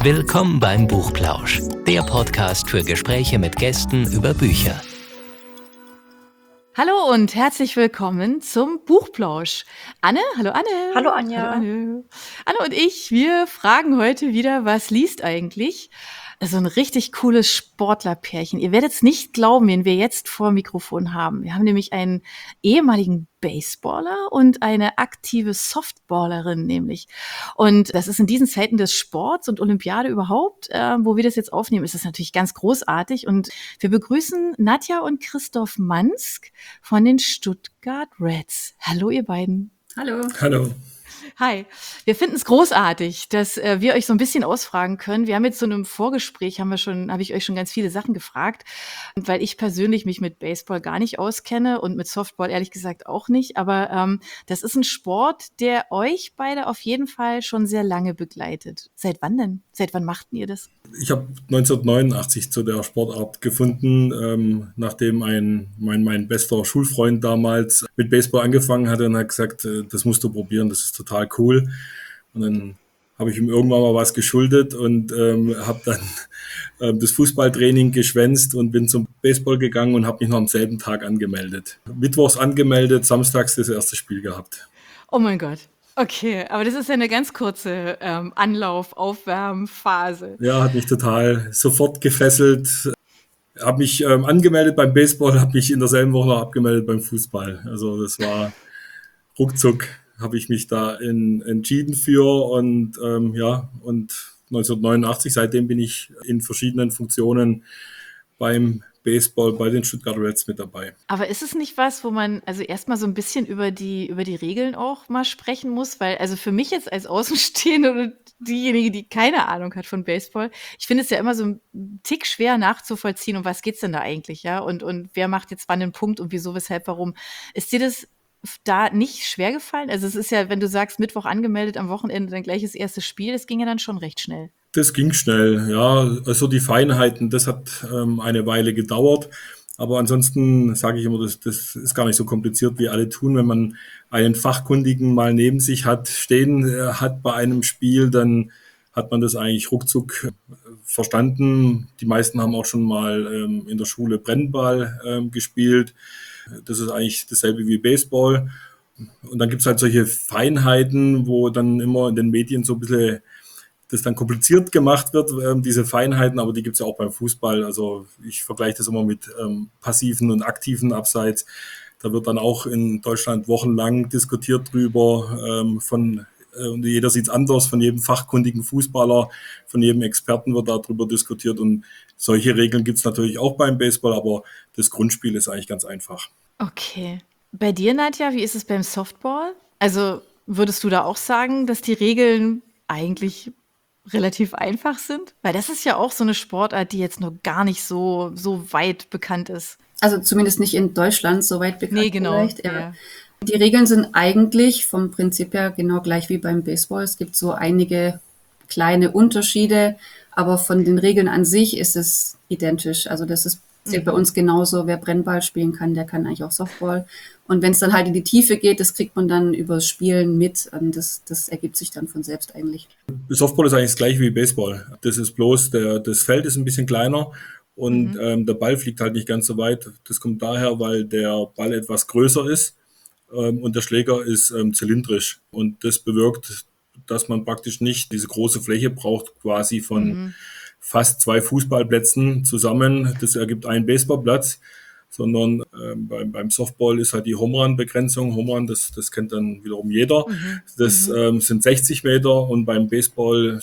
Willkommen beim Buchplausch, der Podcast für Gespräche mit Gästen über Bücher. Hallo und herzlich willkommen zum Buchplausch. Anne, hallo Anne. Hallo Anja. Hallo Anne. Anne und ich, wir fragen heute wieder, was liest eigentlich? Also ein richtig cooles Sportlerpärchen. Ihr werdet es nicht glauben, wen wir jetzt vor dem Mikrofon haben. Wir haben nämlich einen ehemaligen Baseballer und eine aktive Softballerin nämlich. Und das ist in diesen Zeiten des Sports und Olympiade überhaupt, wo wir das jetzt aufnehmen, ist das natürlich ganz großartig. Und wir begrüßen Nadja und Christoph Mansk von den Stuttgart Reds. Hallo ihr beiden. Hallo. Hallo. Hi, wir finden es großartig, dass wir euch so ein bisschen ausfragen können. Wir haben jetzt so einem Vorgespräch, habe ich euch schon ganz viele Sachen gefragt, weil ich persönlich mich mit Baseball gar nicht auskenne und mit Softball ehrlich gesagt auch nicht. Aber das ist ein Sport, der euch beide auf jeden Fall schon sehr lange begleitet. Seit wann denn? Seit wann machten ihr das? Ich habe 1989 zu der Sportart gefunden, nachdem mein bester Schulfreund damals mit Baseball angefangen hatte und hat gesagt, das musst du probieren, das ist total cool. Und dann habe ich ihm irgendwann mal was geschuldet und habe dann das Fußballtraining geschwänzt und bin zum Baseball gegangen und habe mich noch am selben Tag angemeldet. Mittwochs angemeldet, samstags das erste Spiel gehabt. Oh mein Gott. Okay, aber das ist ja eine ganz kurze Aufwärmphase. Ja, hat mich total sofort gefesselt. Habe mich angemeldet beim Baseball, habe mich in derselben Woche noch abgemeldet beim Fußball. Also das war ruckzuck, habe ich mich da entschieden für und und 1989, seitdem bin ich in verschiedenen Funktionen beim Baseball bei den Stuttgart Reds mit dabei. Aber ist es nicht was, wo man also erstmal so ein bisschen über die Regeln auch mal sprechen muss? Weil also für mich jetzt als Außenstehende oder diejenige, die keine Ahnung hat von Baseball, ich finde es ja immer so ein Tick schwer nachzuvollziehen, um was geht's denn da eigentlich, ja? Und wer macht jetzt wann den Punkt und wieso, weshalb, warum? Ist dir das da nicht schwer gefallen? Also es ist ja, wenn du sagst, Mittwoch angemeldet, am Wochenende dann gleich das erste Spiel, das ging ja dann schon recht schnell. Das ging schnell, ja. Also die Feinheiten, das hat eine Weile gedauert. Aber ansonsten sage ich immer, das ist gar nicht so kompliziert, wie alle tun. Wenn man einen Fachkundigen mal neben sich hat bei einem Spiel, dann hat man das eigentlich ruckzuck verstanden. Die meisten haben auch schon mal in der Schule Brennball gespielt. Das ist eigentlich dasselbe wie Baseball. Und dann gibt's halt solche Feinheiten, wo dann immer in den Medien so ein bisschen das dann kompliziert gemacht wird, diese Feinheiten, aber die gibt's ja auch beim Fußball. Also ich vergleiche das immer mit passiven und aktiven Abseits. Da wird dann auch in Deutschland wochenlang diskutiert drüber, und jeder sieht's anders, von jedem fachkundigen Fußballer, von jedem Experten wird darüber diskutiert und solche Regeln gibt's natürlich auch beim Baseball, aber das Grundspiel ist eigentlich ganz einfach. Okay. Bei dir, Nadja, wie ist es beim Softball? Also würdest du da auch sagen, dass die Regeln eigentlich relativ einfach sind? Weil das ist ja auch so eine Sportart, die jetzt noch gar nicht so weit bekannt ist. Also zumindest nicht in Deutschland so weit bekannt. Nee, genau. Vielleicht. Ja. Die Regeln sind eigentlich vom Prinzip her genau gleich wie beim Baseball. Es gibt so einige kleine Unterschiede, aber von den Regeln an sich ist es identisch. Also zählt bei uns genauso. Wer Brennball spielen kann, der kann eigentlich auch Softball. Und wenn es dann halt in die Tiefe geht, das kriegt man dann übers Spielen mit. Das ergibt sich dann von selbst eigentlich. Softball ist eigentlich das gleiche wie Baseball. Das ist bloß, das Feld ist ein bisschen kleiner und der Ball fliegt halt nicht ganz so weit. Das kommt daher, weil der Ball etwas größer ist und der Schläger ist zylindrisch. Und das bewirkt, dass man praktisch nicht diese große Fläche braucht, quasi von fast 2 Fußballplätzen zusammen. Das ergibt einen Baseballplatz. Sondern beim Softball ist halt die Home-Run-Begrenzung. Home-Run, das kennt dann wiederum jeder. Das sind 60 Meter und beim Baseball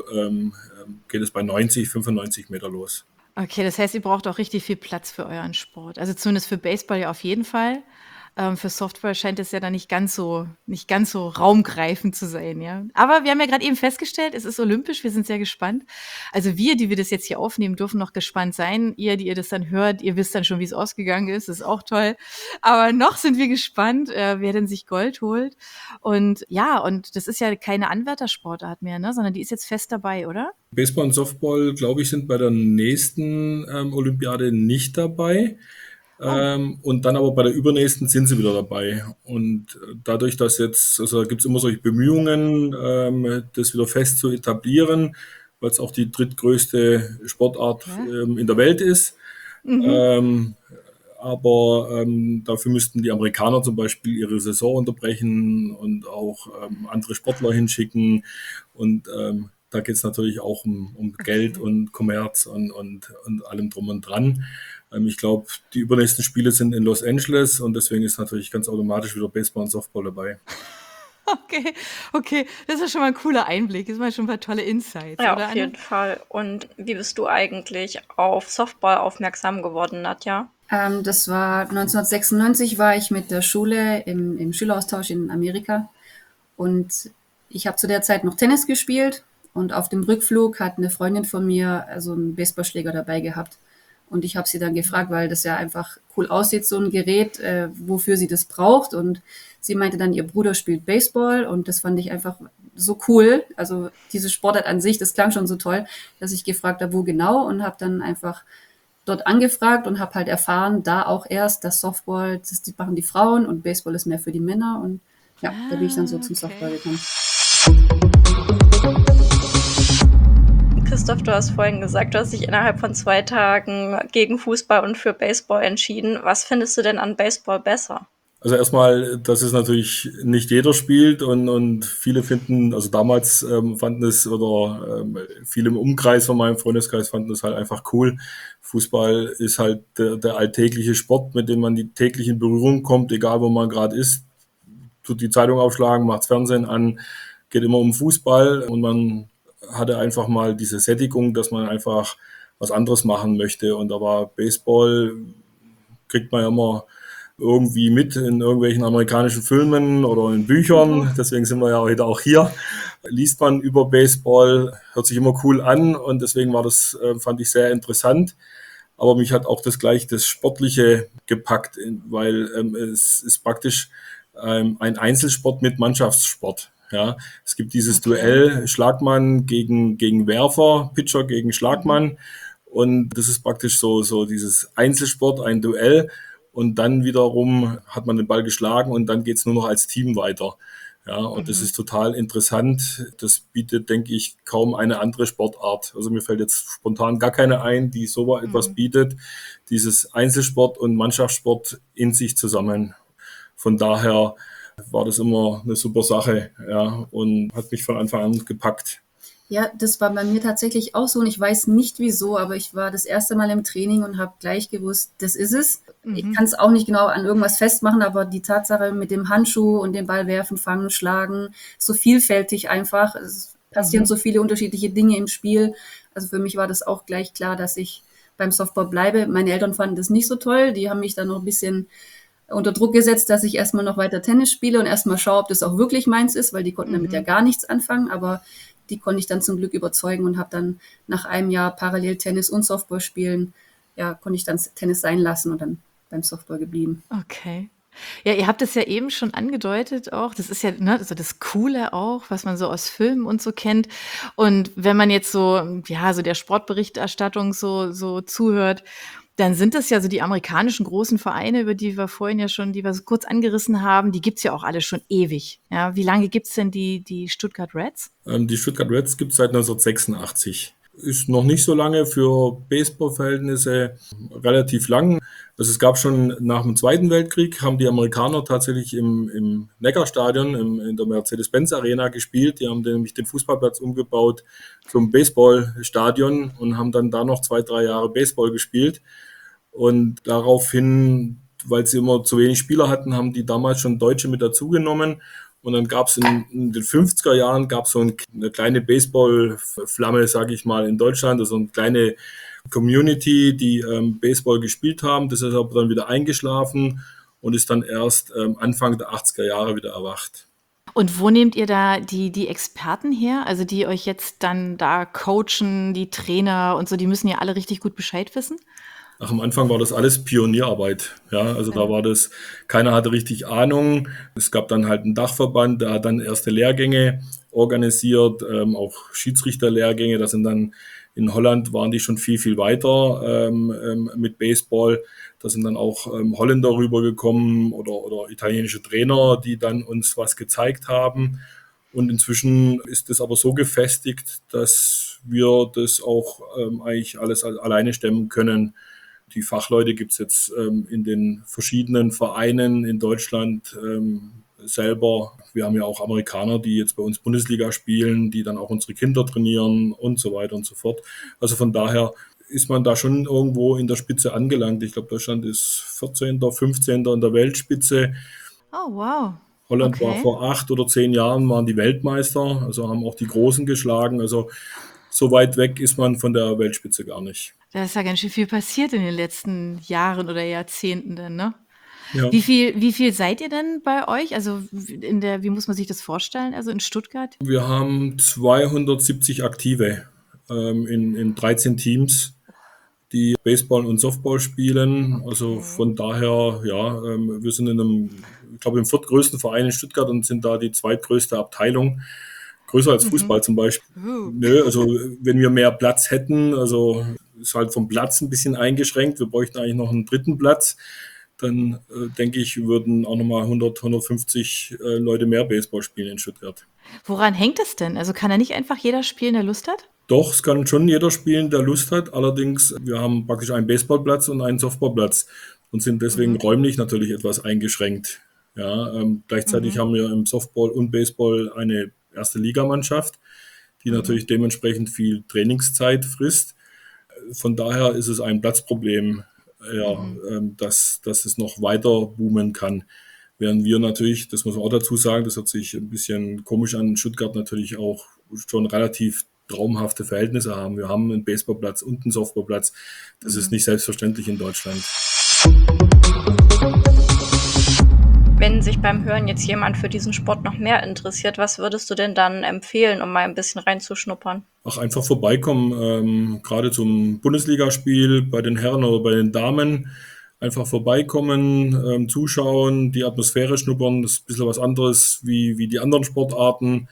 geht es bei 90, 95 Meter los. Okay, das heißt, ihr braucht auch richtig viel Platz für euren Sport. Also zumindest für Baseball ja auf jeden Fall. Für Softball scheint es ja dann nicht ganz so raumgreifend zu sein, ja. Aber wir haben ja gerade eben festgestellt, es ist olympisch, wir sind sehr gespannt. Also wir, die wir das jetzt hier aufnehmen, dürfen noch gespannt sein. Ihr, die ihr das dann hört, ihr wisst dann schon, wie es ausgegangen ist, ist auch toll. Aber noch sind wir gespannt, wer denn sich Gold holt. Und ja, und das ist ja keine Anwärtersportart mehr, ne, sondern die ist jetzt fest dabei, oder? Baseball und Softball, glaube ich, sind bei der nächsten Olympiade nicht dabei. Und dann aber bei der übernächsten sind sie wieder dabei. Und dadurch, dass jetzt, also da gibt es immer solche Bemühungen, das wieder fest zu etablieren, weil es auch die drittgrößte Sportart Ja. in der Welt ist. Mhm. Ähm, aber dafür müssten die Amerikaner zum Beispiel ihre Saison unterbrechen und auch andere Sportler hinschicken. Und da geht es natürlich auch um Geld Okay. und Kommerz und allem drum und dran. Ich glaube, die übernächsten Spiele sind in Los Angeles und deswegen ist natürlich ganz automatisch wieder Baseball und Softball dabei. Okay, okay. Das ist schon mal ein cooler Einblick. Das sind mal schon ein paar tolle Insights, Ja, oder auf Anne? jeden Fall. Und wie bist du eigentlich auf Softball aufmerksam geworden, Nadja? Das war 1996 war ich mit der Schule im Schüleraustausch in Amerika und ich habe zu der Zeit noch Tennis gespielt und auf dem Rückflug hat eine Freundin von mir also einen Baseballschläger dabei gehabt und ich habe sie dann gefragt, weil das ja einfach cool aussieht, so ein Gerät, wofür sie das braucht und sie meinte dann, ihr Bruder spielt Baseball und das fand ich einfach so cool, also diese Sportart an sich, das klang schon so toll, dass ich gefragt habe, wo genau und habe dann einfach dort angefragt und habe halt erfahren, da auch erst, dass Softball, das machen die Frauen und Baseball ist mehr für die Männer. Und ja, da bin ich dann so Ah, zum Softball okay. gekommen. Christoph, du hast vorhin gesagt, du hast dich innerhalb von 2 Tagen gegen Fußball und für Baseball entschieden. Was findest du denn an Baseball besser? Also erstmal, dass es natürlich nicht jeder spielt und viele finden, also damals fanden es oder viele im Umkreis von meinem Freundeskreis fanden es halt einfach cool. Fußball ist halt der alltägliche Sport, mit dem man die täglich in Berührung kommt, egal wo man gerade ist. Tut die Zeitung aufschlagen, macht Fernsehen an, geht immer um Fußball und man hatte einfach mal diese Sättigung, dass man einfach was anderes machen möchte. Und da war Baseball, kriegt man ja immer irgendwie mit in irgendwelchen amerikanischen Filmen oder in Oh. Büchern. Deswegen sind wir ja heute auch hier. Liest man über Baseball, hört sich immer cool an und deswegen war das, fand ich sehr interessant. Aber mich hat auch das Sportliche gepackt, weil es ist praktisch ein Einzelsport mit Mannschaftssport. Ja, es gibt dieses Okay. Duell Schlagmann gegen Werfer, Pitcher gegen Mhm. Schlagmann. Und das ist praktisch so dieses Einzelsport, ein Duell. Und dann wiederum hat man den Ball geschlagen und dann geht's nur noch als Team weiter. Ja, und das Mhm. ist total interessant. Das bietet, denke ich, kaum eine andere Sportart. Also mir fällt jetzt spontan gar keine ein, die so etwas Mhm. bietet. Dieses Einzelsport und Mannschaftssport in sich zusammen. Von daher war das immer eine super Sache, ja, und hat mich von Anfang an gepackt. Ja, das war bei mir tatsächlich auch so und ich weiß nicht wieso, aber ich war das erste Mal im Training und habe gleich gewusst, das ist es. Ich Mhm. kann es auch nicht genau an irgendwas festmachen, aber die Tatsache mit dem Handschuh und den Ball werfen, fangen, schlagen, so vielfältig einfach. Es passieren Mhm. so viele unterschiedliche Dinge im Spiel. Also für mich war das auch gleich klar, dass ich beim Softball bleibe. Meine Eltern fanden das nicht so toll. Die haben mich dann noch ein bisschen unter Druck gesetzt, dass ich erstmal noch weiter Tennis spiele und erstmal schaue, ob das auch wirklich meins ist, weil die konnten damit ja Mhm. gar nichts anfangen. Aber die konnte ich dann zum Glück überzeugen und habe dann nach einem Jahr parallel Tennis und Softball spielen, ja, konnte ich dann Tennis sein lassen und dann beim Softball geblieben. Okay. Ja, ihr habt es ja eben schon angedeutet auch. Das ist ja, ne, so das Coole auch, was man so aus Filmen und so kennt. Und wenn man jetzt so, ja, so der Sportberichterstattung so zuhört, dann sind das ja so die amerikanischen großen Vereine, über die wir vorhin ja schon, die wir so kurz angerissen haben, die gibt's ja auch alle schon ewig. Ja, wie lange gibt's denn die Stuttgart Reds? Die Stuttgart Reds gibt es seit 1986. Ist noch nicht so lange für Baseball-Verhältnisse, relativ lang. Also es gab schon nach dem Zweiten Weltkrieg, haben die Amerikaner tatsächlich im Neckarstadion, in der Mercedes-Benz-Arena gespielt. Die haben nämlich den Fußballplatz umgebaut zum Baseballstadion und haben dann da noch 2, 3 Jahre Baseball gespielt. Und daraufhin, weil sie immer zu wenig Spieler hatten, haben die damals schon Deutsche mit dazugenommen. Und dann gab es in den 50er Jahren gab es so eine kleine Baseball-Flamme, sage ich mal, in Deutschland, also eine kleine Community, die Baseball gespielt haben. Das ist aber dann wieder eingeschlafen und ist dann erst Anfang der 80er Jahre wieder erwacht. Und wo nehmt ihr da die Experten her? Also die euch jetzt dann da coachen, die Trainer und so, die müssen ja alle richtig gut Bescheid wissen? Ach, am Anfang war das alles Pionierarbeit. Ja, also da war das, keiner hatte richtig Ahnung. Es gab dann halt einen Dachverband, der hat dann erste Lehrgänge organisiert, auch Schiedsrichterlehrgänge. Das sind dann in Holland waren die schon viel weiter mit Baseball. Da sind dann auch Holländer rübergekommen oder italienische Trainer, die dann uns was gezeigt haben. Und inzwischen ist es aber so gefestigt, dass wir das auch eigentlich alles alleine stemmen können. Die Fachleute gibt es jetzt in den verschiedenen Vereinen in Deutschland selber. Wir haben ja auch Amerikaner, die jetzt bei uns Bundesliga spielen, die dann auch unsere Kinder trainieren und so weiter und so fort. Also von daher ist man da schon irgendwo in der Spitze angelangt. Ich glaube, Deutschland ist 14., 15. in der Weltspitze. Oh, wow. Holland war Okay. vor 8 oder 10 Jahren, waren die Weltmeister, also haben auch die Großen geschlagen. Also so weit weg ist man von der Weltspitze gar nicht. Da ist ja ganz schön viel passiert in den letzten Jahren oder Jahrzehnten dann, ne? Ja. Wie viel seid ihr denn bei euch? Also wie muss man sich das vorstellen? Also in Stuttgart? Wir haben 270 Aktive in 13 Teams, die Baseball und Softball spielen. Also von daher, ja, wir sind ich glaube, im viertgrößten Verein in Stuttgart und sind da die zweitgrößte Abteilung. Größer als Fußball zum Beispiel. Nö, also wenn wir mehr Platz hätten, also ist halt vom Platz ein bisschen eingeschränkt. Wir bräuchten eigentlich noch einen dritten Platz. Dann denke ich, würden auch nochmal 150 Leute mehr Baseball spielen in Stuttgart. Woran hängt das denn? Also kann da nicht einfach jeder spielen, der Lust hat? Doch, es kann schon jeder spielen, der Lust hat. Allerdings, wir haben praktisch einen Baseballplatz und einen Softballplatz und sind deswegen räumlich natürlich etwas eingeschränkt. Ja, gleichzeitig haben wir im Softball und Baseball eine erste Ligamannschaft, die natürlich dementsprechend viel Trainingszeit frisst. Von daher ist es ein Platzproblem, ja, dass es noch weiter boomen kann. Während wir natürlich, das muss man auch dazu sagen, das hört sich ein bisschen komisch an, in Stuttgart natürlich auch schon relativ traumhafte Verhältnisse haben. Wir haben einen Baseballplatz und einen Softballplatz. Das ist nicht selbstverständlich in Deutschland. Wenn sich beim Hören jetzt jemand für diesen Sport noch mehr interessiert, was würdest du denn dann empfehlen, um mal ein bisschen reinzuschnuppern? Auch einfach vorbeikommen, gerade zum Bundesligaspiel bei den Herren oder bei den Damen. Einfach vorbeikommen, zuschauen, die Atmosphäre schnuppern. Das ist ein bisschen was anderes wie die anderen Sportarten.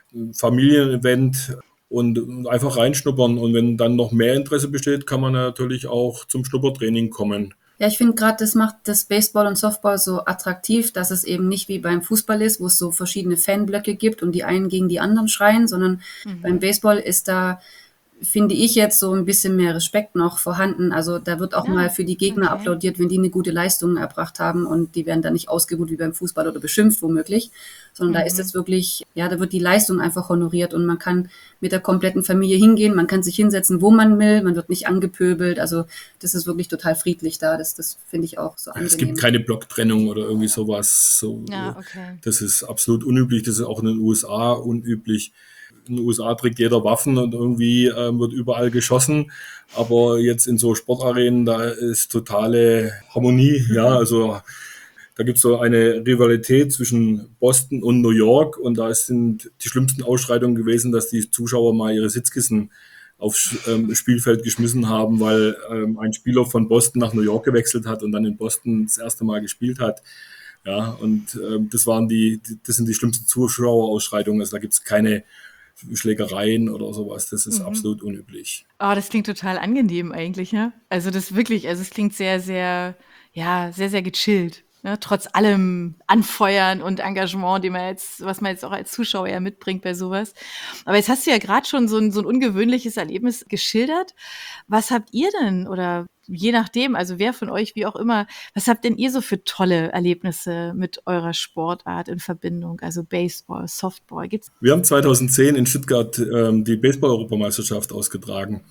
Familienevent und einfach reinschnuppern. Und wenn dann noch mehr Interesse besteht, kann man natürlich auch zum Schnuppertraining kommen. Ja, ich finde gerade, das macht das Baseball und Softball so attraktiv, dass es eben nicht wie beim Fußball ist, wo es so verschiedene Fanblöcke gibt und die einen gegen die anderen schreien, sondern beim Baseball ist da, finde ich, jetzt so ein bisschen mehr Respekt noch vorhanden. Also da wird auch mal für die Gegner applaudiert, wenn die eine gute Leistung erbracht haben und die werden dann nicht ausgebuht wie beim Fußball oder beschimpft womöglich, sondern da ist jetzt wirklich, ja, da wird die Leistung einfach honoriert und man kann mit der kompletten Familie hingehen, man kann sich hinsetzen, wo man will, man wird nicht angepöbelt, also das ist wirklich total friedlich da, das finde ich auch so angenehm. Es gibt keine Blocktrennung oder irgendwie sowas. Ja, okay. Das ist absolut unüblich, das ist auch in den USA unüblich. In den USA trägt jeder Waffen und irgendwie wird überall geschossen. Aber jetzt in so Sportarenen, da ist totale Harmonie. Ja, also da gibt es so eine Rivalität zwischen Boston und New York. Und da sind die schlimmsten Ausschreitungen gewesen, dass die Zuschauer mal ihre Sitzkissen aufs Spielfeld geschmissen haben, weil ein Spieler von Boston nach New York gewechselt hat und dann in Boston das erste Mal gespielt hat. Ja, und das sind die schlimmsten Zuschauerausschreitungen. Also da gibt es keine Schlägereien oder sowas, das ist absolut unüblich. Oh, das klingt total angenehm eigentlich, ne? Also das wirklich, also es klingt sehr, sehr, ja, sehr, sehr gechillt. Ne? Trotz allem Anfeuern und Engagement, was man jetzt auch als Zuschauer ja mitbringt bei sowas. Aber jetzt hast du ja gerade schon so ein ungewöhnliches Erlebnis geschildert. Was habt ihr denn, oder je nachdem, also wer von euch, wie auch immer, was habt denn ihr so für tolle Erlebnisse mit eurer Sportart in Verbindung? Also Baseball, Softball, gibt's? Wir haben 2010 in Stuttgart die Baseball-Europameisterschaft ausgetragen.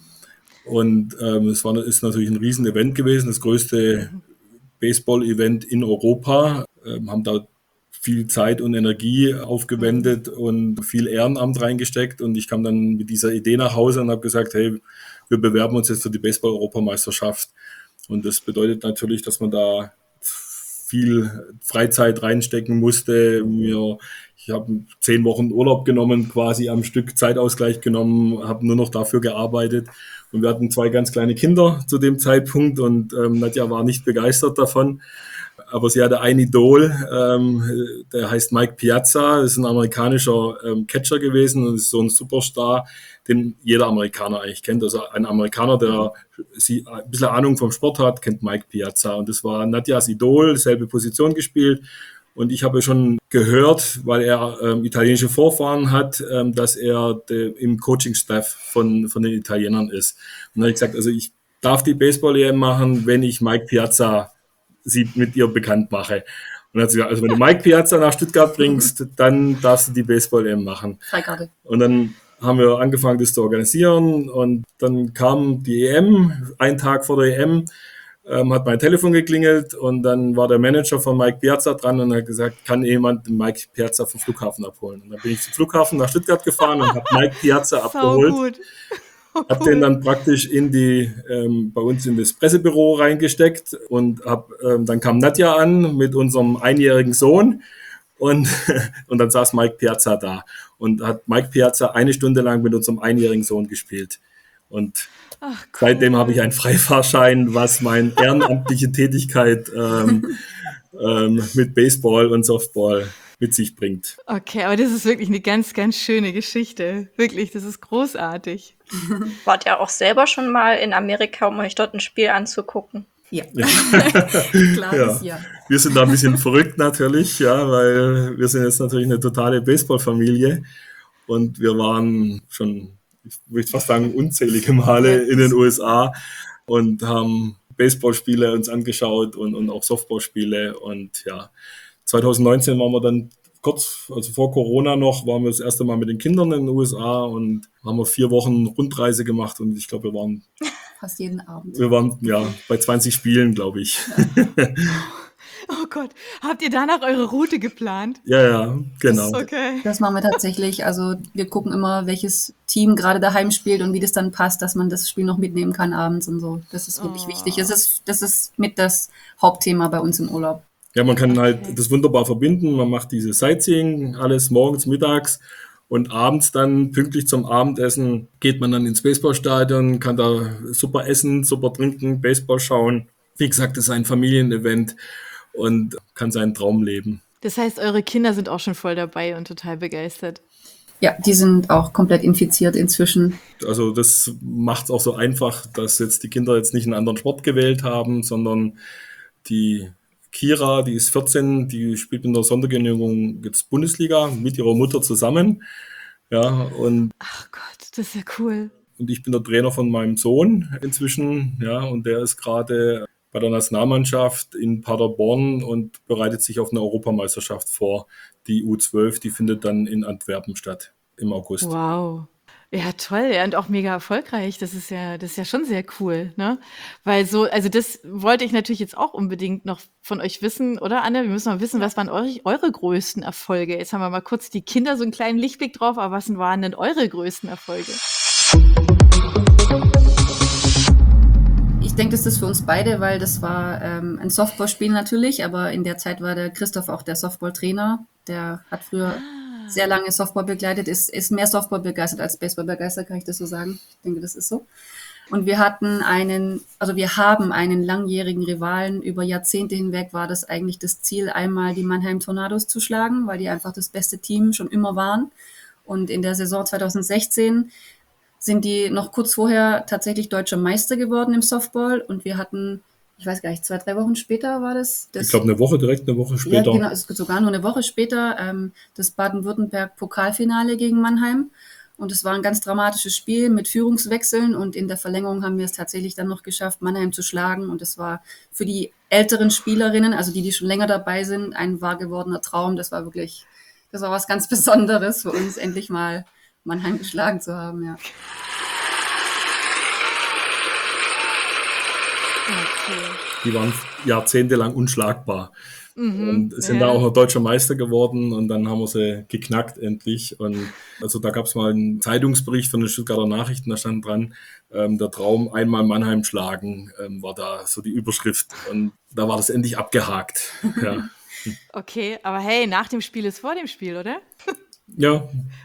Und ist natürlich ein Riesen-Event gewesen, das größte Baseball-Event in Europa. Haben da viel Zeit und Energie aufgewendet und viel Ehrenamt reingesteckt. Und ich kam dann mit dieser Idee nach Hause und habe gesagt, hey, wir bewerben uns jetzt für die Baseball-Europameisterschaft. Und das bedeutet natürlich, dass man da viel Freizeit reinstecken musste. Ich habe 10 Wochen Urlaub genommen, quasi am Stück Zeitausgleich genommen, habe nur noch dafür gearbeitet. Und wir hatten 2 ganz kleine Kinder zu dem Zeitpunkt und Nadja war nicht begeistert davon. Aber sie hatte ein Idol, der heißt Mike Piazza, das ist ein amerikanischer Catcher gewesen und ist so ein Superstar, den jeder Amerikaner eigentlich kennt. Also ein Amerikaner, der ein bisschen Ahnung vom Sport hat, kennt Mike Piazza. Und das war Nadjas Idol, selbe Position gespielt. Und ich habe schon gehört, weil er italienische Vorfahren hat, dass er im Coaching-Staff von den Italienern ist. Und dann habe ich gesagt, also ich darf die Baseball-EM machen, wenn ich Mike Piazza mit ihr bekannt mache. Und dann hat sie gesagt, also wenn du Mike Piazza nach Stuttgart bringst, dann darfst du die Baseball-EM machen. Freigabe. Und dann haben wir angefangen, das zu organisieren. Und dann kam die EM, einen Tag vor der EM, hat mein Telefon geklingelt und dann war der Manager von Mike Piazza dran und hat gesagt, kann jemand den Mike Piazza vom Flughafen abholen? Und dann bin ich zum Flughafen nach Stuttgart gefahren und habe Mike Piazza abgeholt. Gut. Hab den dann praktisch bei uns in das Pressebüro reingesteckt und dann kam Nadja an mit unserem einjährigen Sohn und dann saß Mike Piazza da und hat Mike Piazza 1 Stunde lang mit unserem einjährigen Sohn gespielt. Und seitdem habe ich einen Freifahrschein, was meine ehrenamtliche Tätigkeit mit Baseball und Softball mit sich bringt. Okay, aber das ist wirklich eine ganz, ganz schöne Geschichte. Wirklich, das ist großartig. Wart ihr auch selber schon mal in Amerika, um euch dort ein Spiel anzugucken? Ja. Klares Ja. Wir sind da ein bisschen verrückt natürlich, ja, weil wir sind jetzt natürlich eine totale Baseballfamilie und wir waren schon, ich würde fast sagen, unzählige Male in den USA und haben Baseballspiele uns angeschaut und auch Softballspiele und ja, 2019 waren wir dann also vor Corona noch, waren wir das erste Mal mit den Kindern in den USA und haben wir 4 Wochen Rundreise gemacht und ich glaube, wir waren fast jeden Abend. Wir waren ja bei 20 Spielen, glaube ich. Ja. Oh Gott, habt ihr danach eure Route geplant? Ja, genau. Okay. Das machen wir tatsächlich. Also wir gucken immer, welches Team gerade daheim spielt und wie das dann passt, dass man das Spiel noch mitnehmen kann abends und so. Das ist wirklich wichtig. Das ist mit das Hauptthema bei uns im Urlaub. Ja, man kann halt das wunderbar verbinden. Man macht diese Sightseeing, alles morgens, mittags und abends dann pünktlich zum Abendessen geht man dann ins Baseballstadion, kann da super essen, super trinken, Baseball schauen. Wie gesagt, das ist ein Familienevent und kann seinen Traum leben. Das heißt, eure Kinder sind auch schon voll dabei und total begeistert. Ja, die sind auch komplett infiziert inzwischen. Also das macht es auch so einfach, dass jetzt die Kinder jetzt nicht einen anderen Sport gewählt haben, sondern die Kira, die ist 14, die spielt in der Sondergenehmigung jetzt Bundesliga mit ihrer Mutter zusammen. Ja, und ach Gott, das ist ja cool. Und ich bin der Trainer von meinem Sohn inzwischen, ja, und der ist gerade bei der Nationalmannschaft in Paderborn und bereitet sich auf eine Europameisterschaft vor. Die U12, die findet dann in Antwerpen statt im August. Wow. Ja, toll, ja, und auch mega erfolgreich. Das ist ja schon sehr cool, ne? Weil also das wollte ich natürlich jetzt auch unbedingt noch von euch wissen, oder Anne? Wir müssen mal wissen, was waren eure größten Erfolge? Jetzt haben wir mal kurz die Kinder so einen kleinen Lichtblick drauf, aber was waren denn eure größten Erfolge? Ich denke, das ist für uns beide, weil das war ein Softballspiel natürlich, aber in der Zeit war der Christoph auch der Softballtrainer. Der hat früher sehr lange Softball begleitet, ist mehr Softball begeistert als Baseball begeistert, kann ich das so sagen. Ich denke, das ist so. Und wir haben einen langjährigen Rivalen. Über Jahrzehnte hinweg war das eigentlich das Ziel, einmal die Mannheim Tornados zu schlagen, weil die einfach das beste Team schon immer waren. Und in der Saison 2016 sind die noch kurz vorher tatsächlich deutscher Meister geworden im Softball. Und wir hatten, ich weiß gar nicht, 2-3 Wochen später war das. Ich glaube eine Woche später. Ja, genau, es ist sogar nur eine Woche später, das Baden-Württemberg-Pokalfinale gegen Mannheim. Und es war ein ganz dramatisches Spiel mit Führungswechseln. Und in der Verlängerung haben wir es tatsächlich dann noch geschafft, Mannheim zu schlagen. Und es war für die älteren Spielerinnen, also die schon länger dabei sind, ein wahr gewordener Traum. Das war was ganz Besonderes für uns, endlich mal Mannheim geschlagen zu haben, ja. Okay. Die waren jahrzehntelang unschlagbar. Und sind da auch noch deutscher Meister geworden und dann haben wir sie geknackt endlich. Und also da gab es mal einen Zeitungsbericht von den Stuttgarter Nachrichten, da stand dran, der Traum einmal Mannheim schlagen, war da so die Überschrift. Und da war das endlich abgehakt. Ja. Okay, aber hey, nach dem Spiel ist vor dem Spiel, oder? Ja.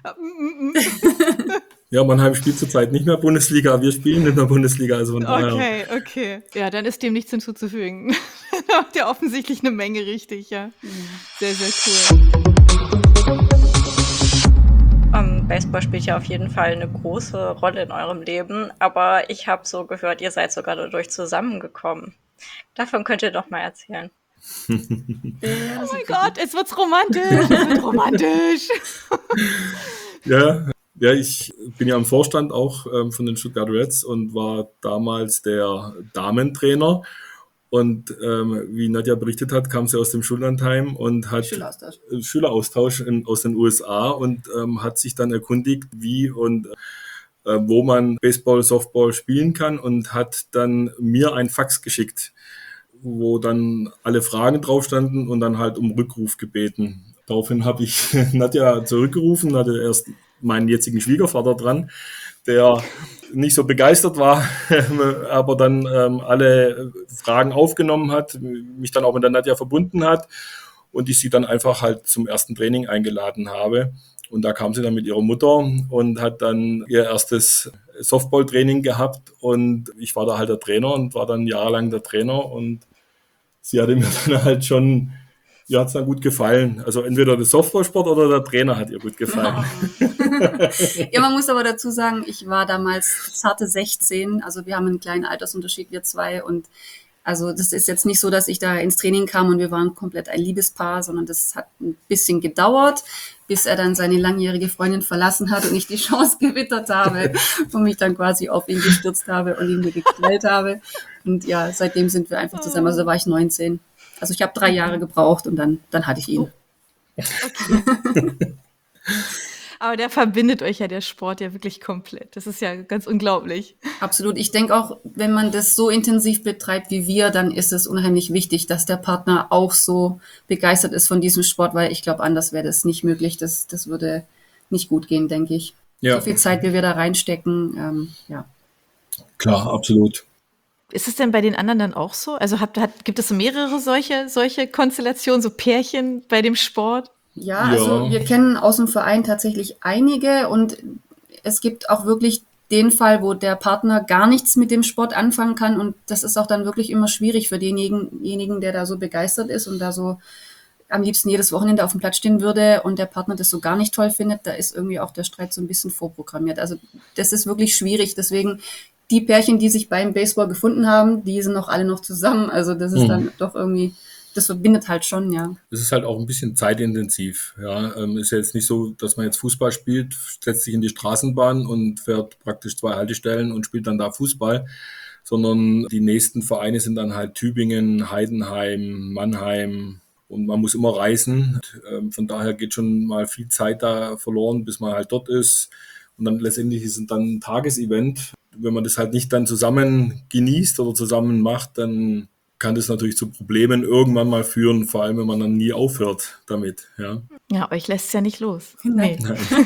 Ja, Mannheim spielt zurzeit nicht mehr Bundesliga, wir spielen in der Bundesliga, also von daher. Okay. Ja, dann ist dem nichts hinzuzufügen. Da macht ihr offensichtlich eine Menge richtig, ja. Sehr, sehr cool. Baseball spielt ja auf jeden Fall eine große Rolle in eurem Leben, aber ich habe so gehört, ihr seid sogar dadurch zusammengekommen. Davon könnt ihr doch mal erzählen. Oh Oh mein Gott, es wird's romantisch, es wird romantisch. Ja, ja, ich bin ja im Vorstand auch von den Stuttgart Reds und war damals der Damentrainer. Und wie Nadja berichtet hat, kam sie aus dem Schullandheim und hat Schüleraustausch. Schüleraustausch aus den USA und hat sich dann erkundigt, wie und wo man Baseball, Softball spielen kann und hat dann mir ein Fax geschickt, wo dann alle Fragen drauf standen und dann halt um Rückruf gebeten. Daraufhin habe ich Nadja zurückgerufen, hatte erst meinen jetzigen Schwiegervater dran, der nicht so begeistert war, aber dann alle Fragen aufgenommen hat, mich dann auch mit der Nadja verbunden hat und ich sie dann einfach halt zum ersten Training eingeladen habe. Und da kam sie dann mit ihrer Mutter und hat dann ihr erstes Softball-Training gehabt und ich war da halt der Trainer und war dann jahrelang der Trainer und sie hatte mir dann halt schon, ihr hat es dann gut gefallen. Also entweder der Softballsport oder der Trainer hat ihr gut gefallen. Ja, man muss aber dazu sagen, ich war damals zarte 16, also wir haben einen kleinen Altersunterschied, wir zwei, und also das ist jetzt nicht so, dass ich da ins Training kam und wir waren komplett ein Liebespaar, sondern das hat ein bisschen gedauert, bis er dann seine langjährige Freundin verlassen hat und ich die Chance gewittert habe und mich dann quasi auf ihn gestürzt habe und ihn mir geknallt habe. Und ja, seitdem sind wir einfach zusammen. Also da war ich 19. Also ich habe 3 Jahre gebraucht und dann hatte ich ihn. Okay. Aber der verbindet euch ja der Sport ja wirklich komplett. Das ist ja ganz unglaublich. Absolut. Ich denke auch, wenn man das so intensiv betreibt wie wir, dann ist es unheimlich wichtig, dass der Partner auch so begeistert ist von diesem Sport, weil ich glaube, anders wäre das nicht möglich. Das würde nicht gut gehen, denke ich. Ja. So viel Zeit, wie wir da reinstecken, ja. Klar, absolut. Ist es denn bei den anderen dann auch so? Also gibt es so mehrere solche Konstellationen, so Pärchen bei dem Sport? Ja, also wir kennen aus dem Verein tatsächlich einige und es gibt auch wirklich den Fall, wo der Partner gar nichts mit dem Sport anfangen kann und das ist auch dann wirklich immer schwierig für denjenigen, der da so begeistert ist und da so am liebsten jedes Wochenende auf dem Platz stehen würde und der Partner das so gar nicht toll findet, da ist irgendwie auch der Streit so ein bisschen vorprogrammiert. Also das ist wirklich schwierig, deswegen die Pärchen, die sich beim Baseball gefunden haben, die sind auch alle noch zusammen, also das ist dann doch irgendwie, das verbindet halt schon, ja. Es ist halt auch ein bisschen zeitintensiv. Ja, ist ja jetzt nicht so, dass man jetzt Fußball spielt, setzt sich in die Straßenbahn und fährt praktisch 2 Haltestellen und spielt dann da Fußball, sondern die nächsten Vereine sind dann halt Tübingen, Heidenheim, Mannheim und man muss immer reisen. Von daher geht schon mal viel Zeit da verloren, bis man halt dort ist. Und dann letztendlich ist es dann ein Tagesevent. Wenn man das halt nicht dann zusammen genießt oder zusammen macht, dann kann das natürlich zu Problemen irgendwann mal führen, vor allem wenn man dann nie aufhört damit. Ja, Ja, euch lässt es ja nicht los. Nee.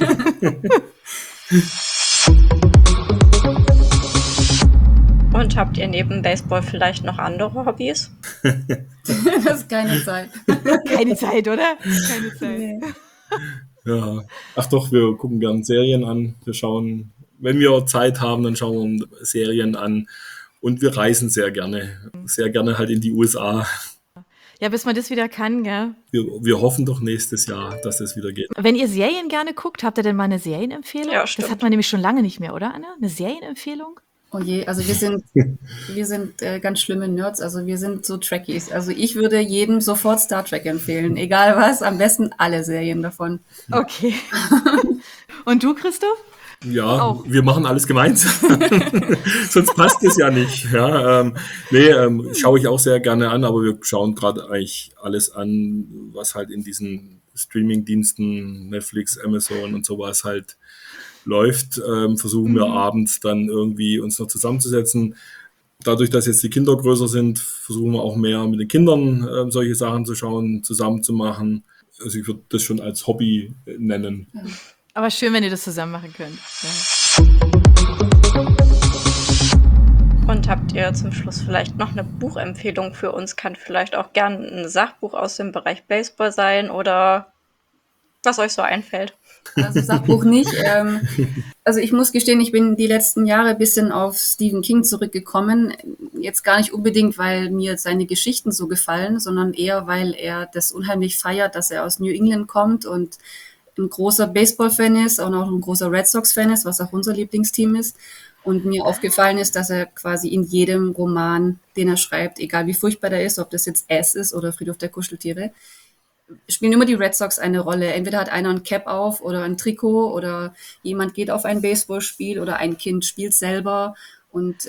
Und habt ihr neben Baseball vielleicht noch andere Hobbys? Das ist keine Zeit. Keine Zeit, oder? Keine Zeit. Nee. Ja. Ach doch, wir gucken gern Serien an. Wir schauen, wenn wir Zeit haben, dann schauen wir Serien an. Und wir reisen sehr gerne halt in die USA. Ja, bis man das wieder kann, gell? Wir hoffen doch nächstes Jahr, dass das wieder geht. Wenn ihr Serien gerne guckt, habt ihr denn mal eine Serienempfehlung? Ja, stimmt. Das hat man nämlich schon lange nicht mehr, oder, Anna? Eine Serienempfehlung? Oh je, also wir sind ganz schlimme Nerds, also wir sind so Trekkies. Also ich würde jedem sofort Star Trek empfehlen, egal was, am besten alle Serien davon. Okay. Und du, Christoph? Ja, Auch. wir machen alles gemeinsam. Sonst passt es ja nicht. Ja, schaue ich auch sehr gerne an, aber wir schauen gerade eigentlich alles an, was halt in diesen Streaming-Diensten, Netflix, Amazon und sowas halt läuft. Versuchen wir abends dann irgendwie uns noch zusammenzusetzen. Dadurch, dass jetzt die Kinder größer sind, versuchen wir auch mehr mit den Kindern solche Sachen zu schauen, zusammen zu machen. Also ich würde das schon als Hobby nennen. Ja. Aber schön, wenn ihr das zusammen machen könnt. Ja. Und habt ihr zum Schluss vielleicht noch eine Buchempfehlung für uns? Kann vielleicht auch gern ein Sachbuch aus dem Bereich Baseball sein oder was euch so einfällt. Also Sachbuch nicht. Also ich muss gestehen, ich bin die letzten Jahre ein bisschen auf Stephen King zurückgekommen. Jetzt gar nicht unbedingt, weil mir seine Geschichten so gefallen, sondern eher, weil er das unheimlich feiert, dass er aus New England kommt und ein großer Baseball-Fan ist und auch ein großer Red Sox-Fan ist, was auch unser Lieblingsteam ist. Und mir aufgefallen ist, dass er quasi in jedem Roman, den er schreibt, egal wie furchtbar der ist, ob das jetzt S ist oder Friedhof der Kuscheltiere, spielen immer die Red Sox eine Rolle. Entweder hat einer ein Cap auf oder ein Trikot oder jemand geht auf ein Baseballspiel oder ein Kind spielt selber. Und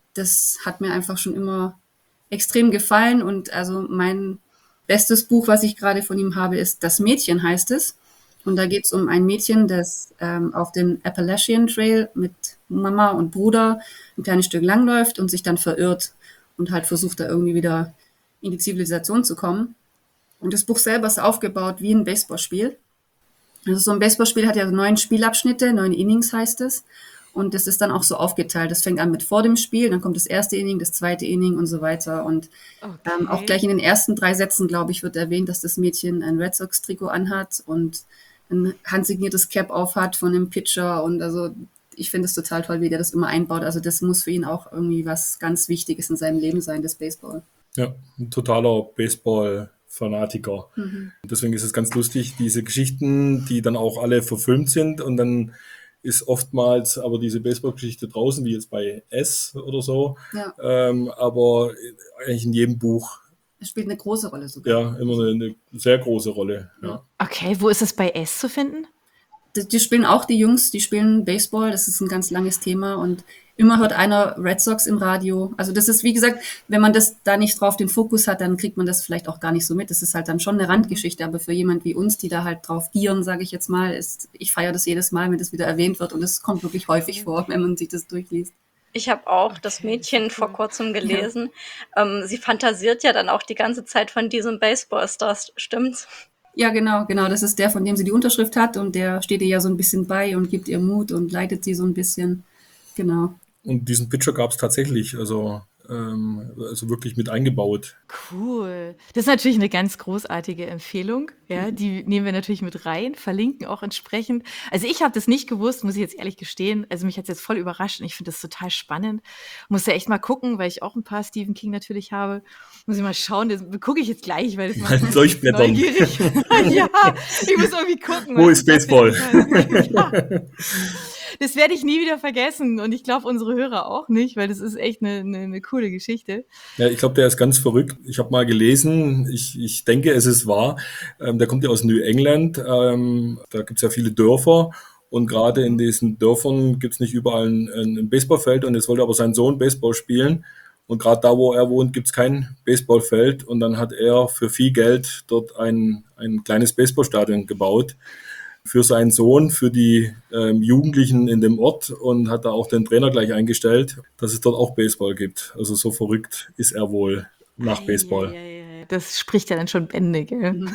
das hat mir einfach schon immer extrem gefallen. Und also mein bestes Buch, was ich gerade von ihm habe, ist Das Mädchen heißt es. Und da geht es um ein Mädchen, das auf den Appalachian Trail mit Mama und Bruder ein kleines Stück langläuft und sich dann verirrt und halt versucht, da irgendwie wieder in die Zivilisation zu kommen. Und das Buch selber ist aufgebaut wie ein Baseballspiel. Also so ein Baseballspiel hat ja 9 Spielabschnitte, 9 Innings heißt es. Und das ist dann auch so aufgeteilt. Das fängt an mit vor dem Spiel, dann kommt das erste Inning, das zweite Inning und so weiter. Und auch gleich in den ersten 3 Sätzen, glaube ich, wird erwähnt, dass das Mädchen ein Red Sox-Trikot anhat und ein handsigniertes Cap aufhat von einem Pitcher. Und also ich finde es total toll, wie der das immer einbaut. Also das muss für ihn auch irgendwie was ganz Wichtiges in seinem Leben sein, das Baseball. Ja, ein totaler Baseball-Fanatiker. Deswegen ist es ganz lustig, diese Geschichten, die dann auch alle verfilmt sind und dann ist oftmals aber diese Baseball-Geschichte draußen, wie jetzt bei S oder so, Ja, aber eigentlich in jedem Buch, es spielt eine große Rolle sogar. ja, immer eine sehr große Rolle. Ja. Okay, wo ist es bei S zu finden? Die spielen auch, die Jungs, die spielen Baseball, das ist ein ganz langes Thema und immer hört einer Red Sox im Radio. Also das ist, wie gesagt, wenn man das da nicht drauf den Fokus hat, dann kriegt man das vielleicht auch gar nicht so mit. Das ist halt dann schon eine Randgeschichte, aber für jemand wie uns, die da halt drauf gieren, sage ich jetzt mal, ich feiere das jedes Mal, wenn das wieder erwähnt wird und es kommt wirklich häufig vor, wenn man sich das durchliest. Ich habe auch das Mädchen vor kurzem gelesen. Sie fantasiert ja dann auch die ganze Zeit von diesem Baseballstar, stimmt's? Ja, genau. Das ist der, von dem sie die Unterschrift hat und der steht ihr ja so ein bisschen bei und gibt ihr Mut und leitet sie so ein bisschen. Genau. Und diesen Pitcher gab es tatsächlich, also wirklich mit eingebaut. Cool. Das ist natürlich eine ganz großartige Empfehlung. Ja, die nehmen wir natürlich mit rein, verlinken auch entsprechend. Also ich habe das nicht gewusst, muss ich jetzt ehrlich gestehen. Also mich hat es jetzt voll überrascht und ich finde das total spannend. Muss ja echt mal gucken, weil ich auch ein paar Stephen King natürlich habe. Muss ich mal schauen, das gucke ich jetzt gleich, weil das macht mich Durchblättern. neugierig. Ja, ich muss irgendwie gucken. Wo was ist Baseball? Ja. Das werde ich nie wieder vergessen und ich glaube unsere Hörer auch nicht, weil das ist echt eine coole Geschichte. Ja, ich glaube, der ist ganz verrückt. Ich habe mal gelesen, ich denke, es ist wahr. Der kommt ja aus New England. Da gibt's ja viele Dörfer. Und gerade in diesen Dörfern gibt's nicht überall ein Baseballfeld. Und jetzt wollte aber sein Sohn Baseball spielen. Und gerade da, wo er wohnt, gibt's kein Baseballfeld. Und dann hat er für viel Geld dort ein kleines Baseballstadion gebaut für seinen Sohn, für die Jugendlichen in dem Ort und hat da auch den Trainer gleich eingestellt, dass es dort auch Baseball gibt. Also so verrückt ist er wohl nach Baseball. Ja. Das spricht ja dann schon Bände, gell?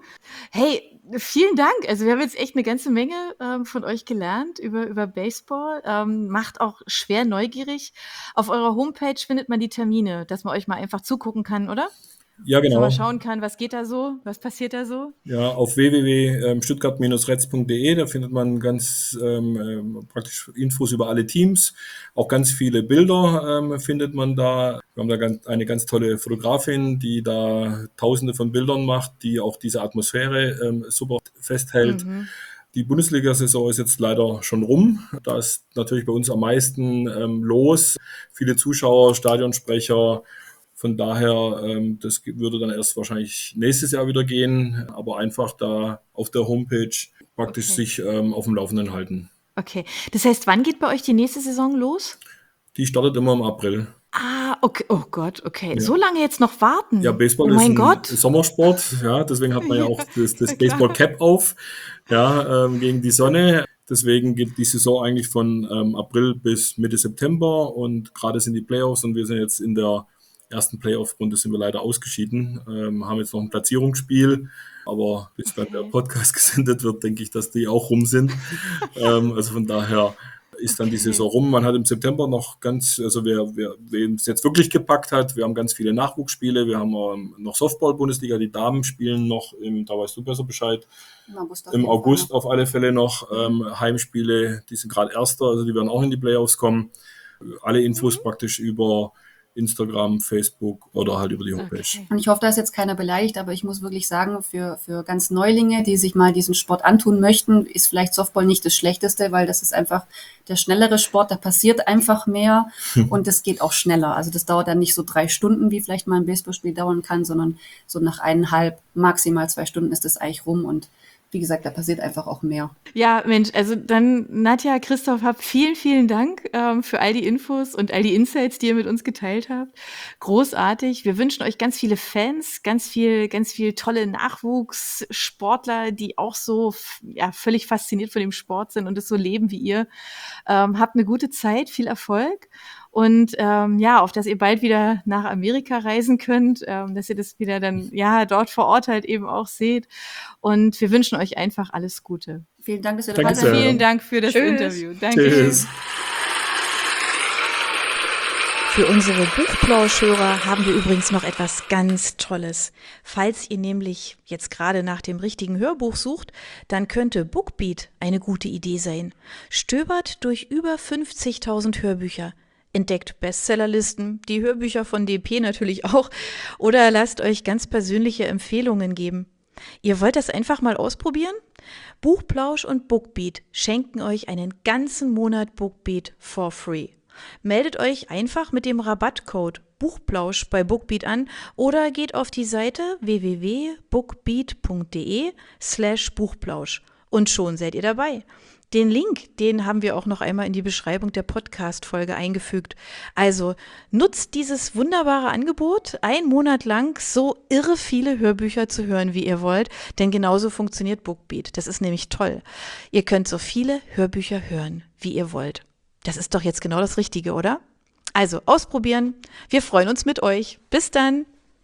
Hey, vielen Dank. Also wir haben jetzt echt eine ganze Menge von euch gelernt über Baseball. Macht auch schwer neugierig. Auf eurer Homepage findet man die Termine, dass man euch mal einfach zugucken kann, oder? Ja, Dass man genau. mal schauen kann, was geht da so, was passiert da so. Ja, auf www.stuttgart-reds.de, da findet man ganz praktisch Infos über alle Teams. Auch ganz viele Bilder findet man da. Wir haben da eine ganz tolle Fotografin, die da Tausende von Bildern macht, die auch diese Atmosphäre super festhält. Die Bundesliga-Saison ist jetzt leider schon rum. Da ist natürlich bei uns am meisten los. Viele Zuschauer, Stadionsprecher. Von daher, das würde dann erst wahrscheinlich nächstes Jahr wieder gehen, aber einfach da auf der Homepage praktisch sich auf dem Laufenden halten. Okay. Das heißt, wann geht bei euch die nächste Saison los? Die startet immer im April. Ah, okay. Oh Gott, okay. Ja. So lange jetzt noch warten? Ja, Baseball oh mein ist ein Gott. Sommersport, ja, deswegen hat man ja auch das klar. Baseball-Cap auf, ja, gegen die Sonne. Deswegen geht die Saison eigentlich von April bis Mitte September und gerade sind die Playoffs und wir sind jetzt in der ersten Playoff-Runde sind wir leider ausgeschieden, haben jetzt noch ein Platzierungsspiel, aber bis dann der Podcast gesendet wird, denke ich, dass die auch rum sind. Also von daher ist dann die Saison rum. Man hat im September noch wen es jetzt wirklich gepackt hat, wir haben ganz viele Nachwuchsspiele, wir haben noch Softball-Bundesliga, die Damen spielen noch, da weißt du besser Bescheid, im August auf alle Fälle noch Heimspiele, die sind gerade Erster, also die werden auch in die Playoffs kommen. Alle Infos praktisch über Instagram, Facebook oder halt über die Homepage. Okay. Und ich hoffe, da ist jetzt keiner beleidigt, aber ich muss wirklich sagen, für ganz Neulinge, die sich mal diesen Sport antun möchten, ist vielleicht Softball nicht das Schlechteste, weil das ist einfach der schnellere Sport, da passiert einfach mehr und das geht auch schneller. Also das dauert dann nicht so 3 Stunden, wie vielleicht mal ein Baseballspiel dauern kann, sondern so nach 1,5, maximal 2 Stunden ist das eigentlich rum und wie gesagt, da passiert einfach auch mehr. Ja, Mensch, also dann Nadja, Christoph, habt vielen, vielen Dank für all die Infos und all die Insights, die ihr mit uns geteilt habt. Großartig. Wir wünschen euch ganz viele Fans, ganz viel tolle Nachwuchssportler, die auch so völlig fasziniert von dem Sport sind und es so leben wie ihr. Habt eine gute Zeit, viel Erfolg. Und auf dass ihr bald wieder nach Amerika reisen könnt, dass ihr das wieder dann dort vor Ort halt eben auch seht. Und wir wünschen euch einfach alles Gute. Vielen Dank, dass ihr Danke dabei sehr. seid. Vielen Dank für das Tschüss. Interview. Danke. Tschüss. Für unsere Buchplauschhörer haben wir übrigens noch etwas ganz Tolles. Falls ihr nämlich jetzt gerade nach dem richtigen Hörbuch sucht, dann könnte Bookbeat eine gute Idee sein. Stöbert durch über 50.000 Hörbücher. Entdeckt Bestsellerlisten, die Hörbücher von DP natürlich auch, oder lasst euch ganz persönliche Empfehlungen geben. Ihr wollt das einfach mal ausprobieren? Buchplausch und Bookbeat schenken euch einen ganzen Monat Bookbeat for free. Meldet euch einfach mit dem Rabattcode Buchplausch bei Bookbeat an oder geht auf die Seite www.bookbeat.de/Buchplausch und schon seid ihr dabei. Den Link, den haben wir auch noch einmal in die Beschreibung der Podcast-Folge eingefügt. Also nutzt dieses wunderbare Angebot, 1 Monat lang so irre viele Hörbücher zu hören, wie ihr wollt, denn genauso funktioniert Bookbeat. Das ist nämlich toll. Ihr könnt so viele Hörbücher hören, wie ihr wollt. Das ist doch jetzt genau das Richtige, oder? Also ausprobieren. Wir freuen uns mit euch. Bis dann.